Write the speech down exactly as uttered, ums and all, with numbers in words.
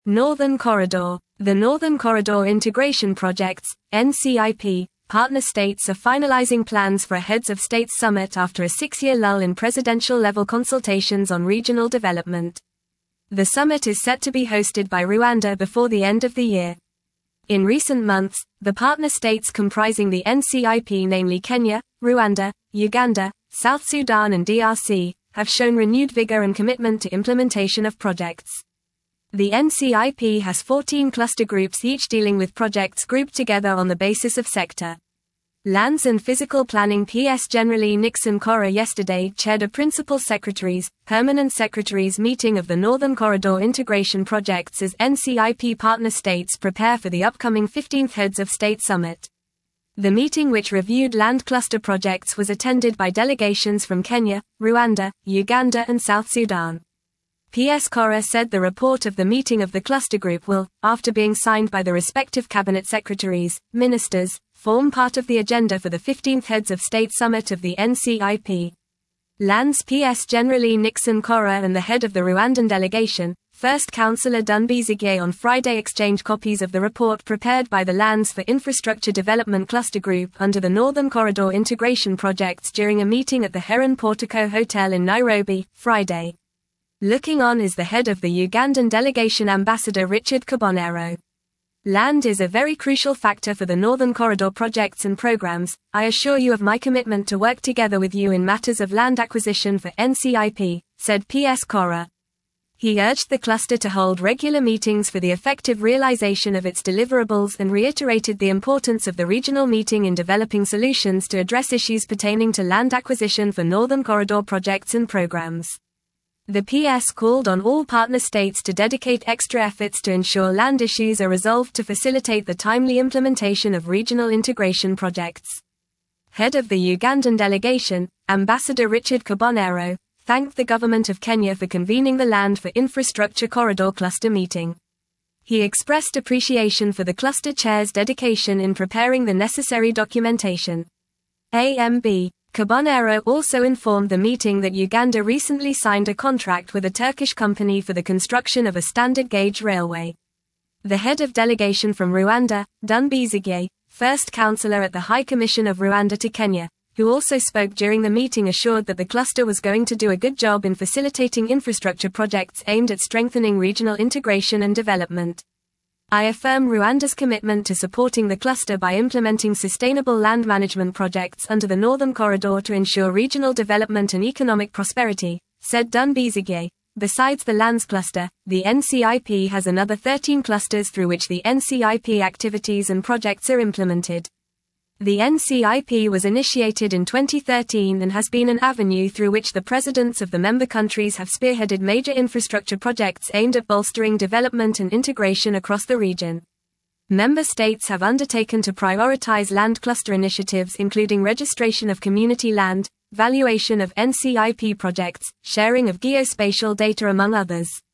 Northern Corridor. The Northern Corridor Integration Projects, N C I P, partner states are finalizing plans for a Heads of States summit after a six-year lull in presidential-level consultations on regional development. The summit is set to be hosted by Rwanda before the end of the year. In recent months, the partner states comprising the N C I P, namely Kenya, Rwanda, Uganda, South Sudan and D R C, have shown renewed vigor and commitment to implementation of projects. The N C I P has fourteen cluster groups, each dealing with projects grouped together on the basis of sector. Lands and Physical Planning P S Generally Nixon Kora yesterday chaired a Principal Secretaries, Permanent Secretaries meeting of the Northern Corridor Integration Projects as N C I P partner states prepare for the upcoming fifteenth Heads of State Summit. The meeting, which reviewed land cluster projects, was attended by delegations from Kenya, Rwanda, Uganda and South Sudan. P S Kora said the report of the meeting of the cluster group will, after being signed by the respective cabinet secretaries, ministers, form part of the agenda for the fifteenth Heads of State Summit of the N C I P. Lands P S Generally Nixon Kora and the head of the Rwandan delegation, First Councillor Dunbizige, on Friday exchanged copies of the report prepared by the Lands for Infrastructure Development Cluster Group under the Northern Corridor Integration Projects during a meeting at the Heron Portico Hotel in Nairobi, Friday. Looking on is the head of the Ugandan delegation, Ambassador Richard Kabonero. Land is a very crucial factor for the Northern Corridor projects and programs. I assure you of my commitment to work together with you in matters of land acquisition for N C I P, said P S Kora. He urged the cluster to hold regular meetings for the effective realization of its deliverables and reiterated the importance of the regional meeting in developing solutions to address issues pertaining to land acquisition for Northern Corridor projects and programs. The P S called on all partner states to dedicate extra efforts to ensure land issues are resolved to facilitate the timely implementation of regional integration projects. Head of the Ugandan delegation, Ambassador Richard Kabonero, thanked the government of Kenya for convening the Land for Infrastructure Corridor Cluster meeting. He expressed appreciation for the cluster chair's dedication in preparing the necessary documentation. A M B Kabonero also informed the meeting that Uganda recently signed a contract with a Turkish company for the construction of a standard gauge railway. The head of delegation from Rwanda, Dunbizige, first councillor at the High Commission of Rwanda to Kenya, who also spoke during the meeting, assured that the cluster was going to do a good job in facilitating infrastructure projects aimed at strengthening regional integration and development. I affirm Rwanda's commitment to supporting the cluster by implementing sustainable land management projects under the Northern Corridor to ensure regional development and economic prosperity, said Dunbizige. Besides the lands cluster, the N C I P has another thirteen clusters through which the N C I P activities and projects are implemented. The N C I P was initiated in twenty thirteen and has been an avenue through which the presidents of the member countries have spearheaded major infrastructure projects aimed at bolstering development and integration across the region. Member states have undertaken to prioritize land cluster initiatives, including registration of community land, valuation of N C I P projects, sharing of geospatial data, among others.